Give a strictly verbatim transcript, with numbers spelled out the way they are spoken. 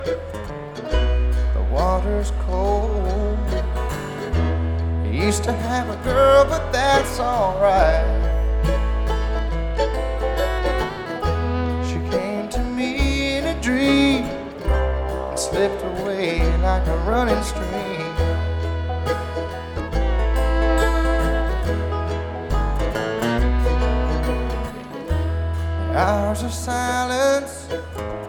The water's cold. You used to have a girl, but that's alright. She came to me in a dream and slipped away like a running stream. Hours of silence